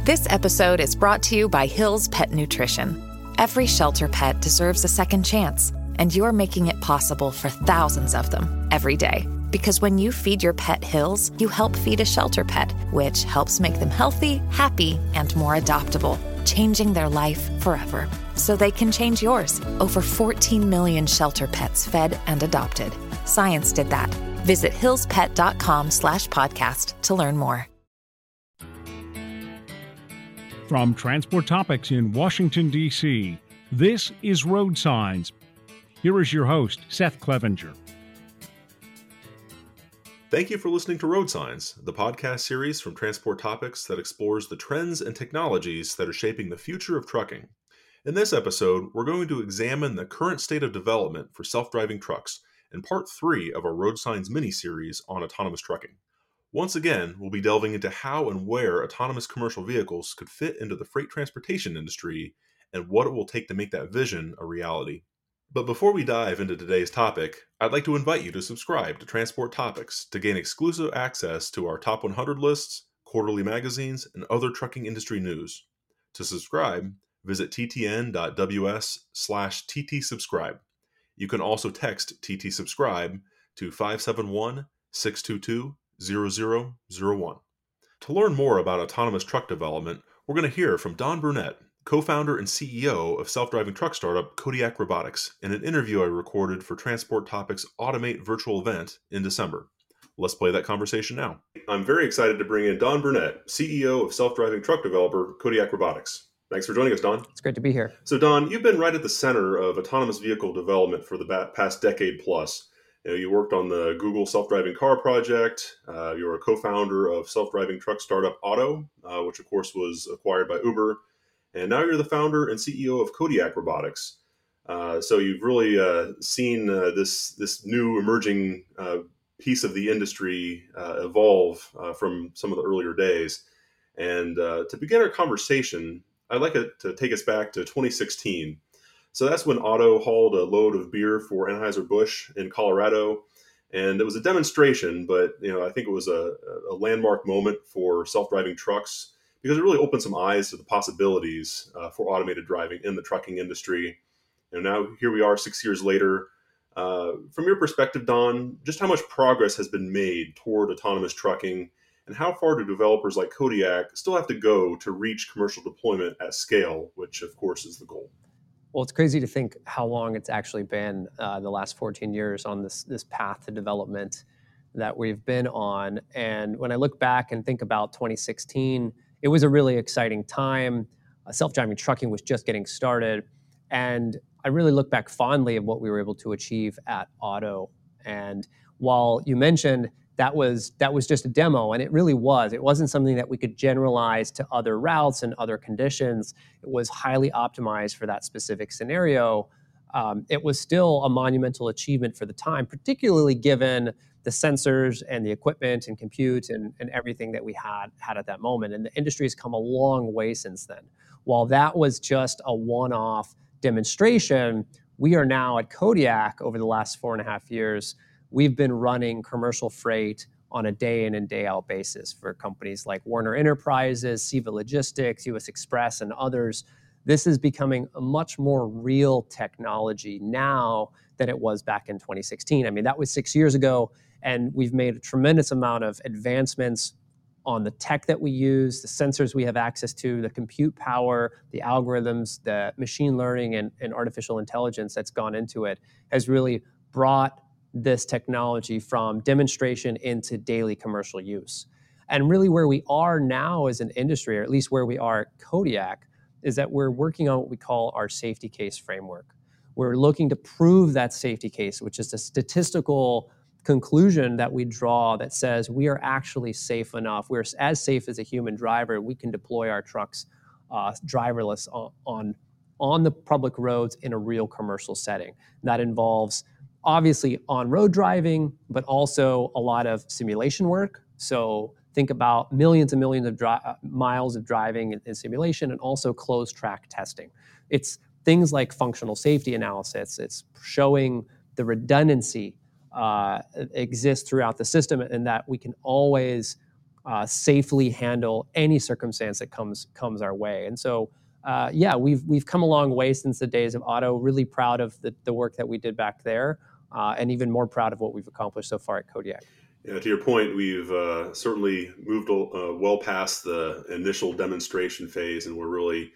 This episode is brought to you by Hill's Pet Nutrition. Every shelter pet deserves a second chance, and you're making it possible for thousands of them every day. Because when you feed your pet Hill's, you help feed a shelter pet, which helps make them healthy, happy, and more adoptable, changing their life forever. So they can change yours. Over 14 million shelter pets fed and adopted. Science did that. Visit hillspet.com/podcast to learn more. From Transport Topics in Washington, D.C., this is Road Signs. Here is your host, Seth Clevenger. Thank you for listening to Road Signs, the podcast series from Transport Topics that explores the trends and technologies that are shaping the future of trucking. In this episode, we're going to examine the current state of development for self-driving trucks in part 3 of our Road Signs mini-series on autonomous trucking. Once again, we'll be delving into how and where autonomous commercial vehicles could fit into the freight transportation industry and what it will take to make that vision a reality. But before we dive into today's topic, I'd like to invite you to subscribe to Transport Topics to gain exclusive access to our top 100 lists, quarterly magazines, and other trucking industry news. To subscribe, visit ttn.ws/ttsubscribe. You can also text TT Subscribe to 571-622-0001. To learn more about autonomous truck development, we're going to hear from Don Burnett, co-founder and CEO of self-driving truck startup Kodiak Robotics, in an interview I recorded for Transport Topics Automate virtual event in December. Let's play that conversation now. I'm very excited to bring in Don Burnett, CEO of self-driving truck developer Kodiak Robotics. Thanks for joining us, Don. It's great to be here. So, Don, you've been right at the center of autonomous vehicle development for the past decade plus. You worked on the Google self-driving car project. You're a co-founder of self-driving truck startup Otto, which of course was acquired by Uber. And now you're the founder and CEO of Kodiak Robotics. So you've really seen this new emerging piece of the industry evolve from some of the earlier days. And to begin our conversation, I'd like to take us back to 2016. So that's when Otto hauled a load of beer for Anheuser-Busch in Colorado. And it was a demonstration, but I think it was a landmark moment for self-driving trucks because it really opened some eyes to the possibilities for automated driving in the trucking industry. And now here we are 6 years later. From your perspective, Don, just how much progress has been made toward autonomous trucking, and how far do developers like Kodiak still have to go to reach commercial deployment at scale, which of course is the goal? Well, it's crazy to think how long it's actually been, the last 14 years on this path to development that we've been on. And when I look back and think about 2016, it was a really exciting time. Self-driving trucking was just getting started. And I really look back fondly of what we were able to achieve at Otto. And while you mentioned that was just a demo, and it really was. It wasn't something that we could generalize to other routes and other conditions. It was highly optimized for that specific scenario. It was still a monumental achievement for the time, particularly given the sensors and the equipment and compute and everything that we had at that moment. And the industry has come a long way since then. While that was just a one-off demonstration, we are now at Kodiak over the last 4.5 years. We've been running commercial freight on a day in and day out basis for companies like Werner Enterprises, CEVA Logistics, US Express, and others. This is becoming a much more real technology now than it was back in 2016. I mean, that was 6 years ago, and we've made a tremendous amount of advancements on the tech that we use, the sensors we have access to, the compute power, the algorithms, the machine learning and artificial intelligence that's gone into it has really brought this technology from demonstration into daily commercial use. And really where we are now as an industry, or at least where we are at Kodiak, is that we're working on what we call our safety case framework. We're looking to prove that safety case, which is a statistical conclusion that we draw that says we are actually safe enough. We're as safe as a human driver. We can deploy our trucks driverless on the public roads in a real commercial setting. That involves obviously on-road driving, but also a lot of simulation work. So think about millions and millions of miles of driving in simulation, and also closed track testing. It's things like functional safety analysis. It's showing the redundancy exists throughout the system, and that we can always safely handle any circumstance that comes our way. And so, we've come a long way since the days of Otto. Really proud of the work that we did back there, and even more proud of what we've accomplished so far at Kodiak. Yeah, to your point, we've certainly moved well past the initial demonstration phase, and we're really,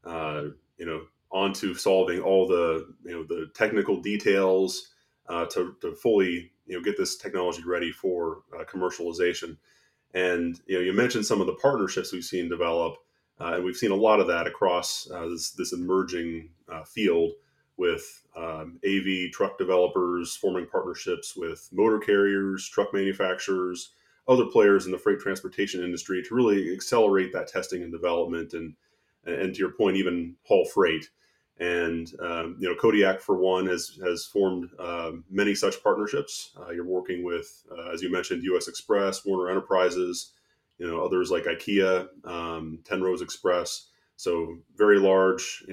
onto solving all the technical details to fully, get this technology ready for commercialization. And you mentioned some of the partnerships we've seen develop, and we've seen a lot of that across this emerging field with AV truck developers forming partnerships with motor carriers, truck manufacturers, other players in the freight transportation industry to really accelerate that testing and development, and to your point, even haul freight. And Kodiak, for one, has formed many such partnerships. You're working with, as you mentioned, U.S. Express, Warner Enterprises, others like IKEA, Tenrose Express. So very large,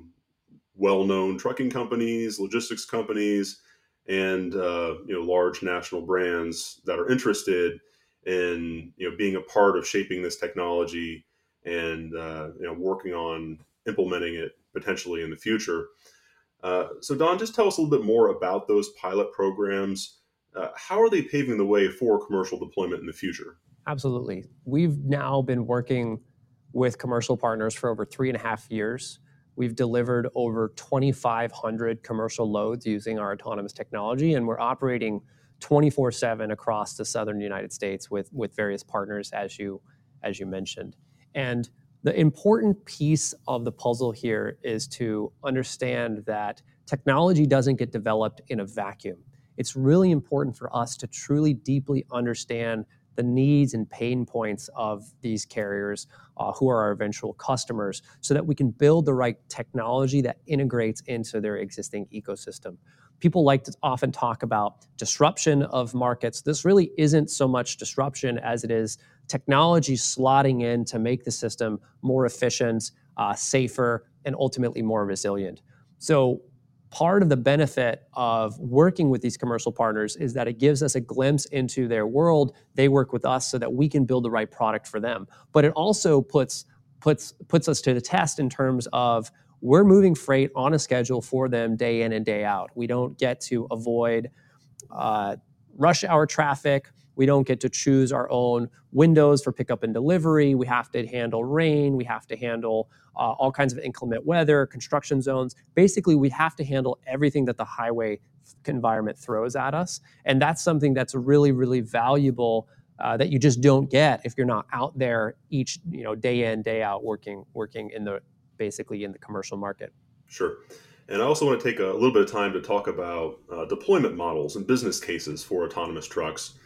well-known trucking companies, logistics companies, and large national brands that are interested in being a part of shaping this technology and working on implementing it potentially in the future. So Don, just tell us a little bit more about those pilot programs. How are they paving the way for commercial deployment in the future? Absolutely. We've now been working with commercial partners for over 3.5 years. We've delivered over 2,500 commercial loads using our autonomous technology, and we're operating 24/7 across the southern United States with various partners, as you mentioned. And the important piece of the puzzle here is to understand that technology doesn't get developed in a vacuum. It's really important for us to truly deeply understand the needs and pain points of these carriers who are our eventual customers, so that we can build the right technology that integrates into their existing ecosystem. People like to often talk about disruption of markets. This really isn't so much disruption as it is technology slotting in to make the system more efficient, safer, and ultimately more resilient. So part of the benefit of working with these commercial partners is that it gives us a glimpse into their world. They work with us so that we can build the right product for them. But it also puts us to the test in terms of we're moving freight on a schedule for them day in and day out. We don't get to avoid rush hour traffic. We don't get to choose our own windows for pickup and delivery. We have to handle rain. We have to handle all kinds of inclement weather, construction zones. Basically, we have to handle everything that the highway environment throws at us. And that's something that's really, really valuable that you just don't get if you're not out there each day in, day out working in the commercial market. Sure. And I also want to take a little bit of time to talk about deployment models and business cases for autonomous trucks.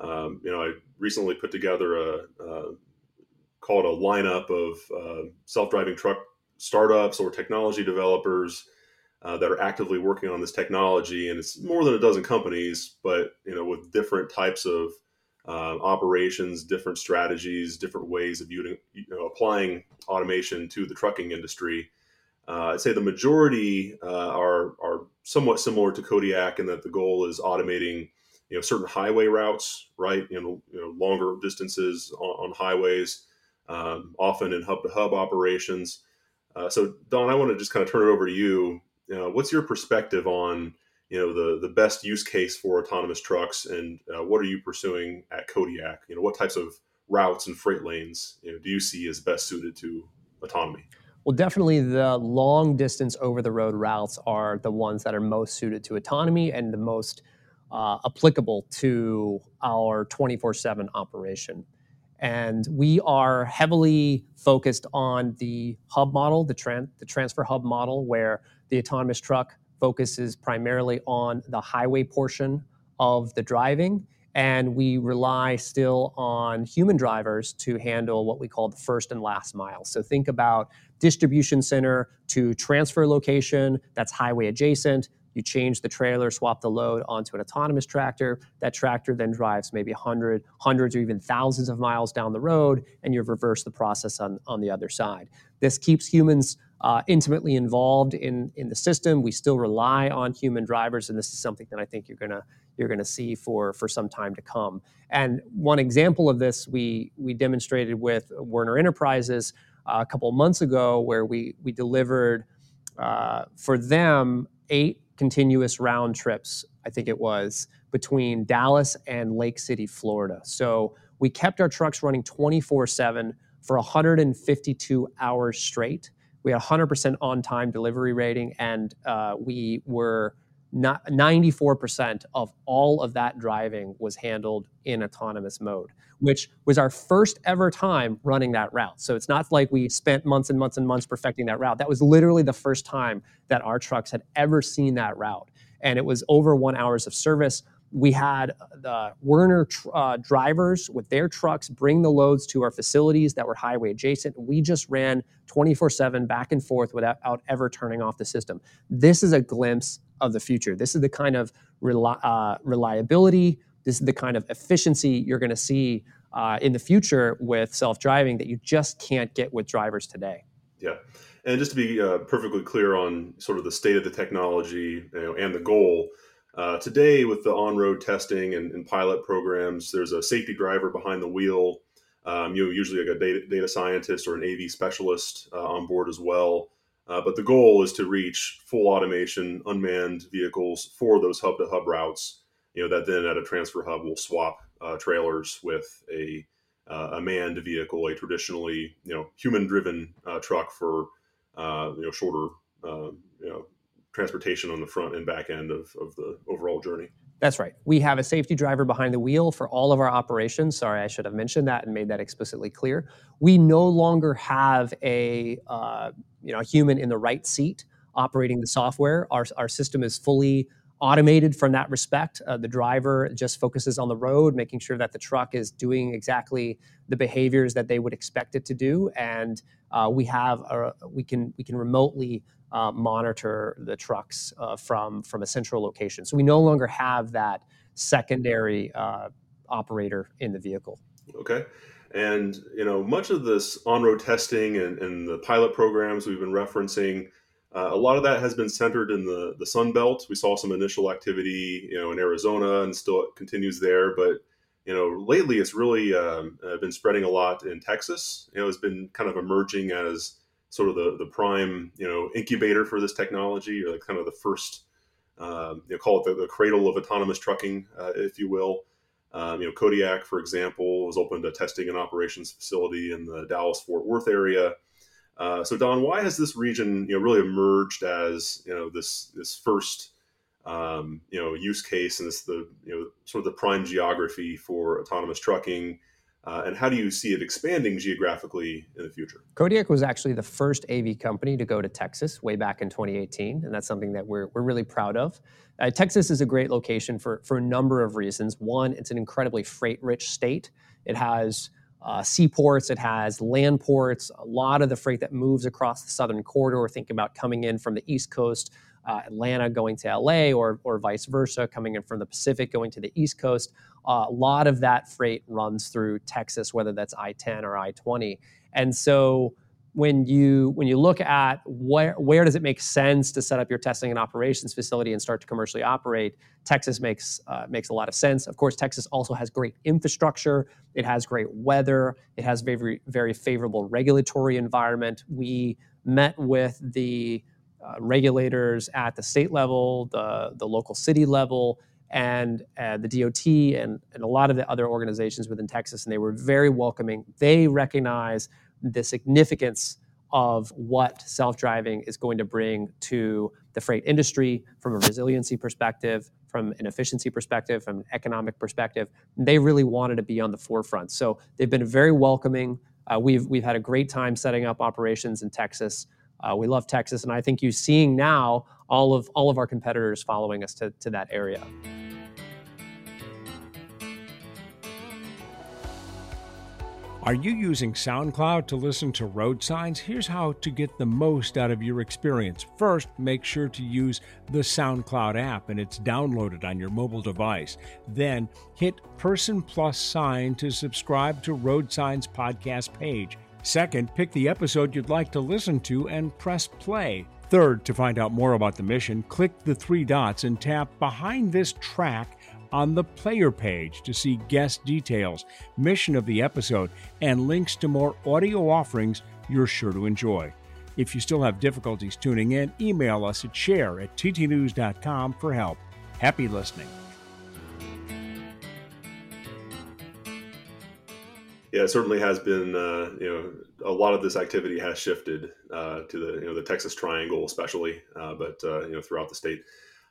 I recently put together called a lineup of self-driving truck startups or technology developers that are actively working on this technology, and it's more than a dozen companies, but with different types of operations, different strategies, different ways of applying automation to the trucking industry. I'd say the majority are somewhat similar to Kodiak in that the goal is automating certain highway routes, right? Longer distances on highways, often in hub-to-hub operations. So Don, I want to just kind of turn it over to you. What's your perspective on the best use case for autonomous trucks, and what are you pursuing at Kodiak? What types of routes and freight lanes do you see as best suited to autonomy? Well, definitely the long distance over the road routes are the ones that are most suited to autonomy and the most applicable to our 24/7 operation. And we are heavily focused on the hub model, the transfer hub model, where the autonomous truck focuses primarily on the highway portion of the driving. And we rely still on human drivers to handle what we call the first and last mile. So think about distribution center to transfer location that's highway adjacent. You change the trailer, swap the load onto an autonomous tractor. That tractor then drives maybe hundreds or even thousands of miles down the road, and you reverse the process on the other side. This keeps humans intimately involved in the system. We still rely on human drivers, and this is something that I think you're you're going to see for some time to come. And one example of this we demonstrated with Werner Enterprises a couple of months ago, where we delivered for them 8 continuous round trips, I think it was, between Dallas and Lake City, Florida. So we kept our trucks running 24/7 for 152 hours straight. We had 100% on-time delivery rating, and we were not 94% of all of that driving was handled in autonomous mode, which was our first ever time running that route. So it's not like we spent months and months and months perfecting that route. That was literally the first time that our trucks had ever seen that route. And it was over 1 hour of service. We had the Werner drivers with their trucks bring the loads to our facilities that were highway adjacent. We just ran 24/7 back and forth without ever turning off the system. This is a glimpse of the future. This is the kind of reliability, this is the kind of efficiency you're going to see in the future with self-driving that you just can't get with drivers today. Yeah. And just to be perfectly clear on sort of the state of the technology, and the goal, today with the on-road testing and pilot programs, there's a safety driver behind the wheel, usually like a data scientist or an AV specialist on board as well. But the goal is to reach full automation, unmanned vehicles for those hub-to-hub routes, that then at a transfer hub will swap trailers with a manned vehicle, a traditionally, human-driven truck for, shorter, transportation on the front and back end of the overall journey. That's right. We have a safety driver behind the wheel for all of our operations. Sorry, I should have mentioned that and made that explicitly clear. We no longer have a human in the right seat operating the software. Our system is fully automated from that respect. The driver just focuses on the road, making sure that the truck is doing exactly the behaviors that they would expect it to do, and we can remotely monitor the trucks from a central location. So we no longer have that secondary operator in the vehicle. Okay. And, much of this on-road testing and the pilot programs we've been referencing, a lot of that has been centered in the Sun Belt. We saw some initial activity, in Arizona, and still it continues there. But, lately it's really been spreading a lot in Texas. It's been kind of emerging as sort of the prime, incubator for this technology, or kind of the first, call it the cradle of autonomous trucking, if you will. Kodiak, for example, was opened a testing and operations facility in the Dallas-Fort Worth area. So, Don, why has this region, really emerged as, this first, use case, and this sort of the prime geography for autonomous trucking? And how do you see it expanding geographically in the future? Kodiak was actually the first AV company to go to Texas way back in 2018, and that's something that we're really proud of. Texas is a great location for a number of reasons. One, it's an incredibly freight-rich state. It has seaports, it has land ports, a lot of the freight that moves across the southern corridor. Think about coming in from the East Coast, Atlanta going to LA, or vice versa, coming in from the Pacific going to the East Coast. A lot of that freight runs through Texas, whether that's I-10 or I-20. And so when you look at where does it make sense to set up your testing and operations facility and start to commercially operate, Texas makes a lot of sense. Of course, Texas also has great infrastructure. It has great weather. It has very, very favorable regulatory environment. We met with the regulators at the state level, the local city level, and the DOT and a lot of the other organizations within Texas, and they were very welcoming. They recognize the significance of what self-driving is going to bring to the freight industry from a resiliency perspective, from an efficiency perspective, from an economic perspective. They really wanted to be on the forefront. So they've been very welcoming. We've had a great time setting up operations in Texas. We love Texas, and I think you're seeing now all of our competitors following us to that area. Are you using SoundCloud to listen to road signs? Here's how to get the most out of your experience. First, make sure to use the SoundCloud app, and it's downloaded on your mobile device. Then, hit Person Plus Sign to subscribe to Road Signs podcast page. Second, pick the episode you'd like to listen to and press play. Third, to find out more about the mission, click the 3 dots and tap Behind This Track on the player page to see guest details, mission of the episode, and links to more audio offerings you're sure to enjoy. If you still have difficulties tuning in, email us at share@ttnews.com for help. Happy listening. Yeah, it certainly has been. A lot of this activity has shifted to the Texas Triangle, especially, but throughout the state.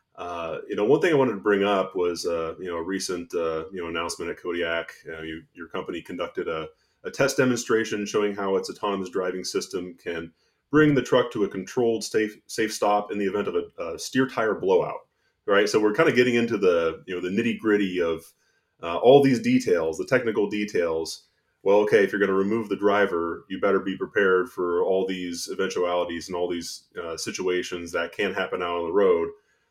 One thing I wanted to bring up was a recent announcement at Kodiak. Your company conducted a test demonstration showing how its autonomous driving system can bring the truck to a controlled, safe stop in the event of a steer tire blowout. Right, so we're kind of getting into the nitty gritty of all these details, the technical details. Well, okay, if you're going to remove the driver, you better be prepared for all these eventualities and all these situations that can happen out on the road.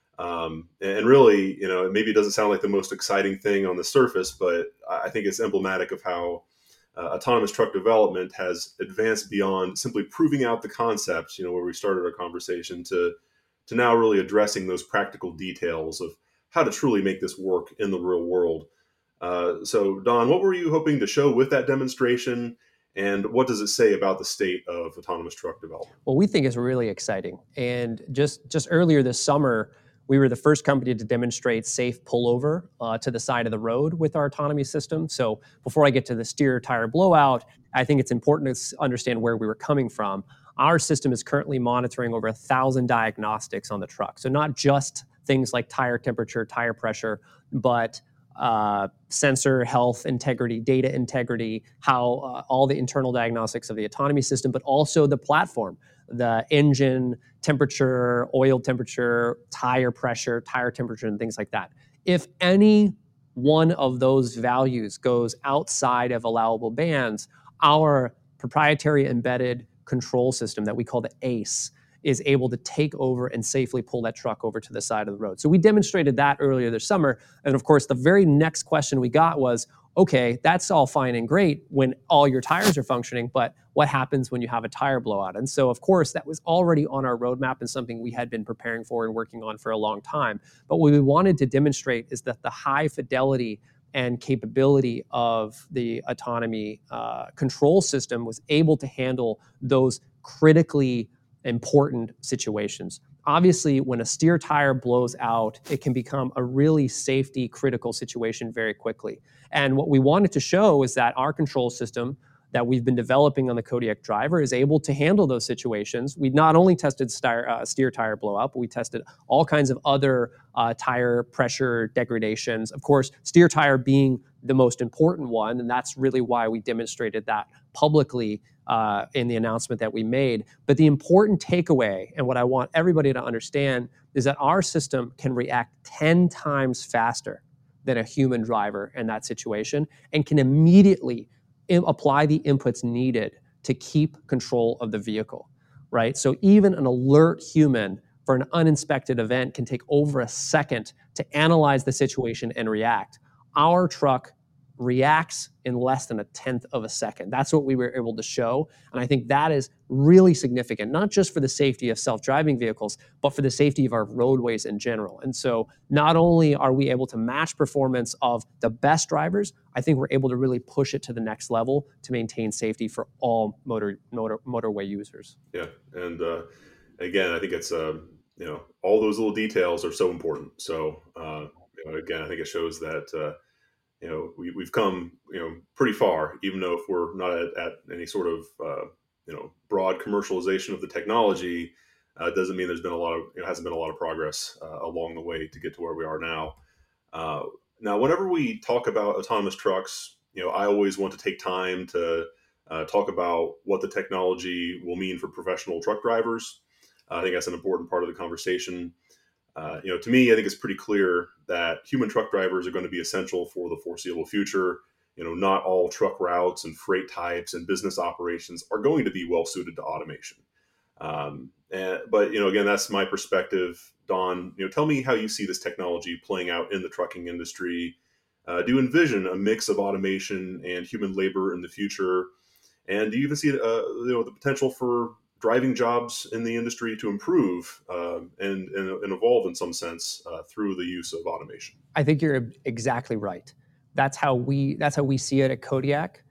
And really, maybe it doesn't sound like the most exciting thing on the surface, but I think it's emblematic of how autonomous truck development has advanced beyond simply proving out the concept, where we started our conversation, to now really addressing those practical details of how to truly make this work in the real world. So, Don, what were you hoping to show with that demonstration, and what does it say about the state of autonomous truck development? Well, we think it's really exciting. And just earlier this summer, we were the first company to demonstrate safe pullover to the side of the road with our autonomy system. So before I get to the steer tire blowout, I think it's important to understand where we were coming from. Our system is currently monitoring over 1,000 diagnostics on the truck. So not just things like tire temperature, tire pressure, but sensor health, integrity, data integrity, how all the internal diagnostics of the autonomy system, but also the platform, the engine temperature, oil temperature, tire pressure, tire temperature, and things like that. If any one of those values goes outside of allowable bands, our proprietary embedded control system that we call the ACE is able to take over and safely pull that truck over to the side of the road. So we demonstrated that earlier this summer. And of course, the very next question we got was, okay, that's all fine and great when all your tires are functioning, but what happens when you have a tire blowout? And so, of course, that was already on our roadmap and something we had been preparing for and working on for a long time. But what we wanted to demonstrate is that the high fidelity and capability of the autonomy control system was able to handle those critically important situations. Obviously, when a steer tire blows out, it can become a really safety critical situation very quickly. And what we wanted to show is that our control system that we've been developing on the Kodiak Driver is able to handle those situations. We not only tested steer tire blowout, but we tested all kinds of other tire pressure degradations. Of course, steer tire being the most important one, and that's really why we demonstrated that publicly in the announcement that we made. But the important takeaway, and what I want everybody to understand, is that our system can react 10 times faster than a human driver in that situation and can immediately apply the inputs needed to keep control of the vehicle, right? So even an alert human for an uninspected event can take over a second to analyze the situation and react. Our truck reacts in less than 1/10 of a second. That's what we were able to show. And I think that is really significant, not just for the safety of self-driving vehicles, but for the safety of our roadways in general. And so not only are we able to match performance of the best drivers, I think we're able to really push it to the next level to maintain safety for all motorway users. Yeah. And again, I think it's, all those little details are so important. So, again, I think it shows that, we've come, pretty far, even though if we're not at any sort of, broad commercialization of the technology, doesn't mean there's been hasn't been a lot of progress along the way to get to where we are now. Now, whenever we talk about autonomous trucks, I always want to take time to talk about what the technology will mean for professional truck drivers. I think that's an important part of the conversation. To me, I think it's pretty clear that human truck drivers are going to be essential for the foreseeable future. Not all truck routes and freight types and business operations are going to be well suited to automation. But again, that's my perspective. Don, tell me how you see this technology playing out in the trucking industry. Do you envision a mix of automation and human labor in the future? And do you even see the potential for driving jobs in the industry to improve and evolve in some sense through the use of automation? I think you're exactly right. That's how we see it at Kodiak.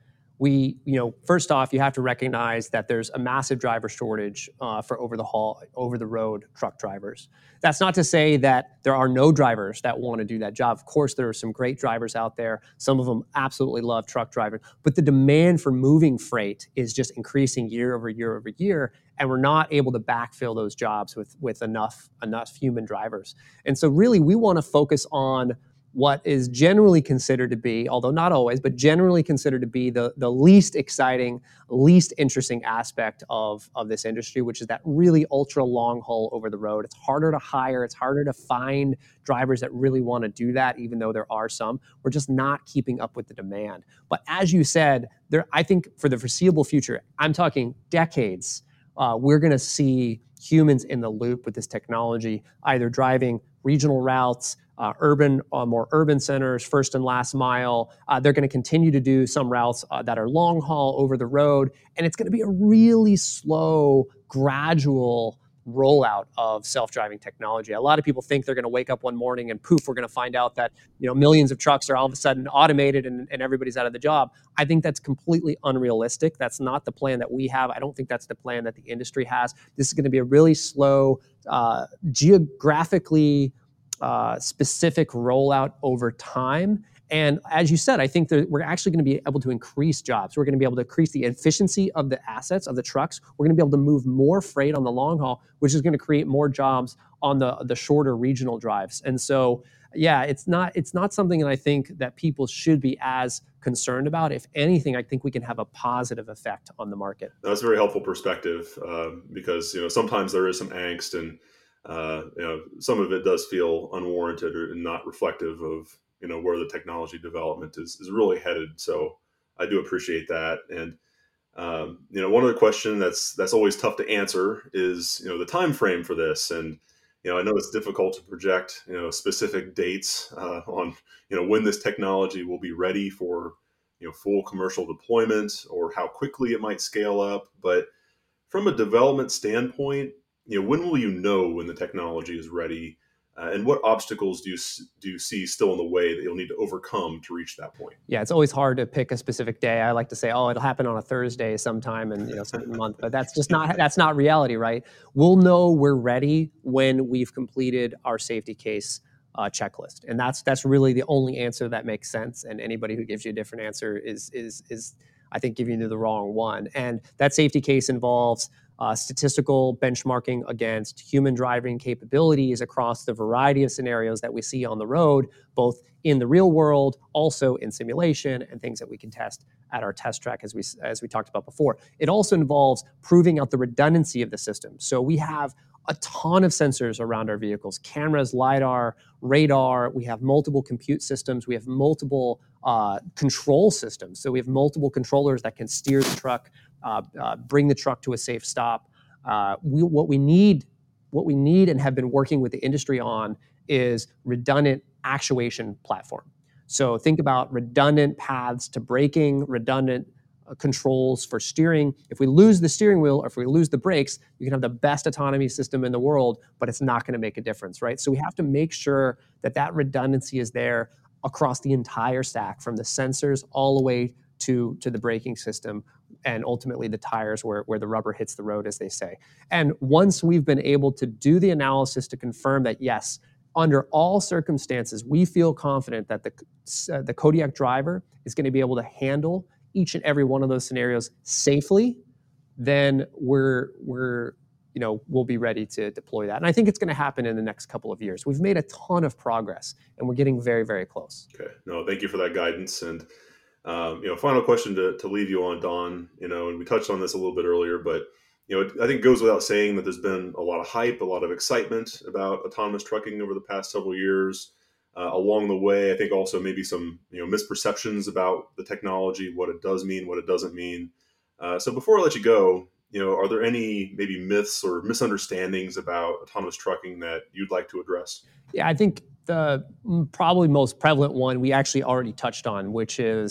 First off, you have to recognize that there's a massive driver shortage for over the road truck drivers. That's not to say that there are no drivers that want to do that job. Of course, there are some great drivers out there. Some of them absolutely love truck driving, but the demand for moving freight is just increasing year over year over year, and we're not able to backfill those jobs with enough human drivers. And so really, we want to focus on what is generally considered to be, although not always, but generally considered to be the least exciting, least interesting aspect of this industry, which is that really ultra long haul over the road. It's harder to hire. It's harder to find drivers that really want to do that, even though there are some. We're just not keeping up with the demand. But as you said, I think for the foreseeable future, I'm talking decades, we're going to see humans in the loop with this technology, either driving regional routes, more urban centers, first and last mile. They're going to continue to do some routes that are long haul over the road, and it's going to be a really slow, gradual rollout of self-driving technology. A lot of people think they're going to wake up one morning and poof, we're going to find out that millions of trucks are all of a sudden automated and everybody's out of the job. I think that's completely unrealistic. That's not the plan that we have. I don't think that's the plan that the industry has. This is going to be a really slow, geographically specific rollout over time. And as you said, I think that we're actually going to be able to increase jobs. We're going to be able to increase the efficiency of the assets of the trucks. We're going to be able to move more freight on the long haul, which is going to create more jobs on the shorter regional drives. And so, yeah, it's not something that I think that people should be as concerned about. If anything, I think we can have a positive effect on the market. That's a very helpful perspective because sometimes there is some angst and some of it does feel unwarranted or not reflective of where the technology development is really headed. So I do appreciate that. And one other question that's always tough to answer is the time frame for this. And I know it's difficult to project specific dates on when this technology will be ready for full commercial deployment or how quickly it might scale up. But from a development standpoint, when will you know when the technology is ready, and what obstacles do you see still in the way that you'll need to overcome to reach that point? Yeah, it's always hard to pick a specific day. I like to say, it'll happen on a Thursday sometime in some month, but that's not reality, right? We'll know we're ready when we've completed our safety case checklist, and that's really the only answer that makes sense. And anybody who gives you a different answer is I think giving you the wrong one. And that safety case involves statistical benchmarking against human driving capabilities across the variety of scenarios that we see on the road, both in the real world, also in simulation, and things that we can test at our test track, as we talked about before. It also involves proving out the redundancy of the system. So we have a ton of sensors around our vehicles: cameras, LiDAR, radar. We have multiple compute systems. We have multiple control systems. So we have multiple controllers that can steer the truck, bring the truck to a safe stop. What we need and have been working with the industry on is redundant actuation platform. So think about redundant paths to braking, redundant controls for steering. If we lose the steering wheel or if we lose the brakes, you can have the best autonomy system in the world, but it's not going to make a difference, right? So we have to make sure that redundancy is there across the entire stack, from the sensors all the way to the braking system, and ultimately the tires where the rubber hits the road, as they say. And once we've been able to do the analysis to confirm that, yes, under all circumstances, we feel confident that the Kodiak Driver is going to be able to handle each and every one of those scenarios safely, then we'll be ready to deploy that. And I think it's going to happen in the next couple of years. We've made a ton of progress, and we're getting very, very close. Okay. No, thank you for that guidance. And final question to leave you on, Don. And we touched on this a little bit earlier, but I think it goes without saying that there's been a lot of hype, a lot of excitement about autonomous trucking over the past several years. Along the way, I think also maybe some misperceptions about the technology, what it does mean, what it doesn't mean. So before I let you go, are there any maybe myths or misunderstandings about autonomous trucking that you'd like to address? Yeah, I think the probably most prevalent one we actually already touched on, which is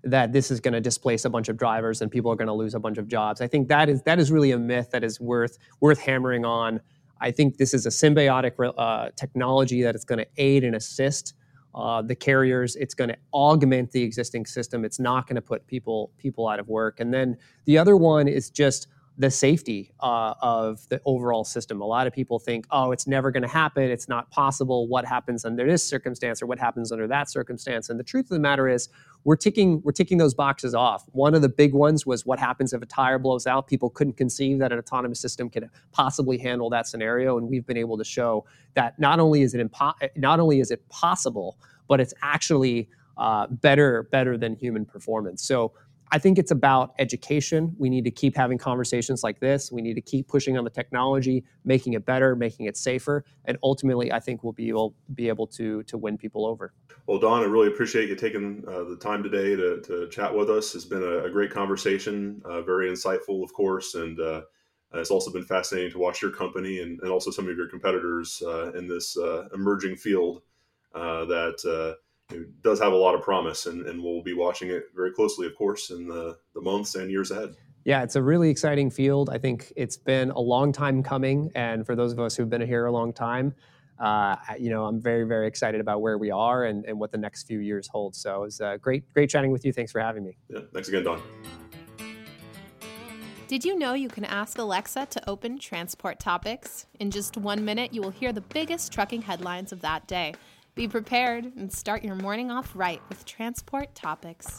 that this is going to displace a bunch of drivers and people are going to lose a bunch of jobs. I think that is really a myth that is worth hammering on. I think this is a symbiotic technology that is going to aid and assist the carriers. It's going to augment the existing system. It's not going to put people out of work. And then the other one is just the safety of the overall system. A lot of people think, oh, it's never going to happen. It's not possible. What happens under this circumstance or what happens under that circumstance? And the truth of the matter is we're ticking those boxes off. One of the big ones was what happens if a tire blows out. People couldn't conceive that an autonomous system could possibly handle that scenario. And we've been able to show that not only is it possible, but it's actually better than human performance. So I think it's about education. We need to keep having conversations like this. We need to keep pushing on the technology, making it better, making it safer, and ultimately, I think we'll be able to win people over. Well, Don, I really appreciate you taking the time today to chat with us. It's been a great conversation, very insightful, of course, and it's also been fascinating to watch your company and also some of your competitors in this emerging field that it does have a lot of promise, and we'll be watching it very closely, of course, in the months and years ahead. Yeah, it's a really exciting field. I think it's been a long time coming, and for those of us who've been here a long time, I'm very, very excited about where we are and what the next few years hold. So it was great chatting with you. Thanks for having me. Yeah, thanks again, Don. Did you know you can ask Alexa to open Transport Topics? In just 1 minute, you will hear the biggest trucking headlines of that day. Be prepared and start your morning off right with Transport Topics.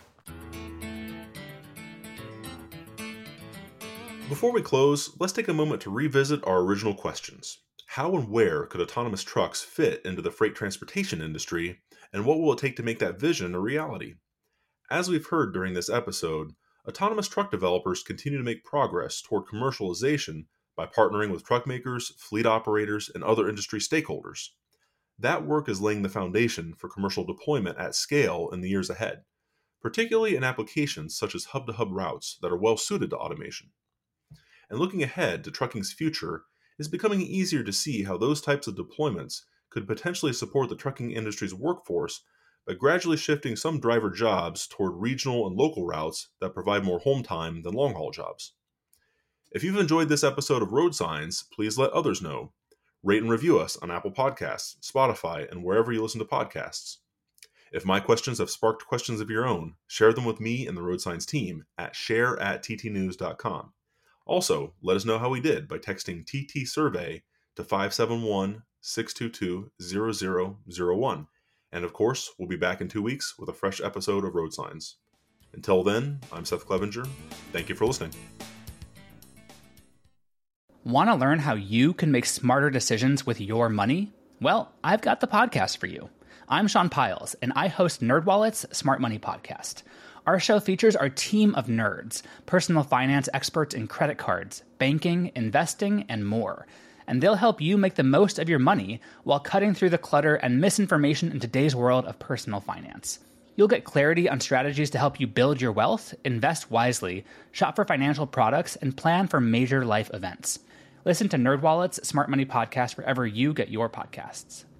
Before we close, let's take a moment to revisit our original questions. How and where could autonomous trucks fit into the freight transportation industry, and what will it take to make that vision a reality? As we've heard during this episode, autonomous truck developers continue to make progress toward commercialization by partnering with truck makers, fleet operators, and other industry stakeholders. That work is laying the foundation for commercial deployment at scale in the years ahead, particularly in applications such as hub-to-hub routes that are well suited to automation. And looking ahead to trucking's future, it's becoming easier to see how those types of deployments could potentially support the trucking industry's workforce by gradually shifting some driver jobs toward regional and local routes that provide more home time than long-haul jobs. If you've enjoyed this episode of Road Signs, please let others know. Rate and review us on Apple Podcasts, Spotify, and wherever you listen to podcasts. If my questions have sparked questions of your own, share them with me and the Road Signs team at share@ttnews.com. Also, let us know how we did by texting TT Survey to 571-622-0001. And of course, we'll be back in 2 weeks with a fresh episode of Road Signs. Until then, I'm Seth Clevenger. Thank you for listening. Want to learn how you can make smarter decisions with your money? Well, I've got the podcast for you. I'm Sean Piles, and I host NerdWallet's Smart Money Podcast. Our show features our team of nerds, personal finance experts in credit cards, banking, investing, and more. And they'll help you make the most of your money while cutting through the clutter and misinformation in today's world of personal finance. You'll get clarity on strategies to help you build your wealth, invest wisely, shop for financial products, and plan for major life events. Listen to NerdWallet's Smart Money Podcast wherever you get your podcasts.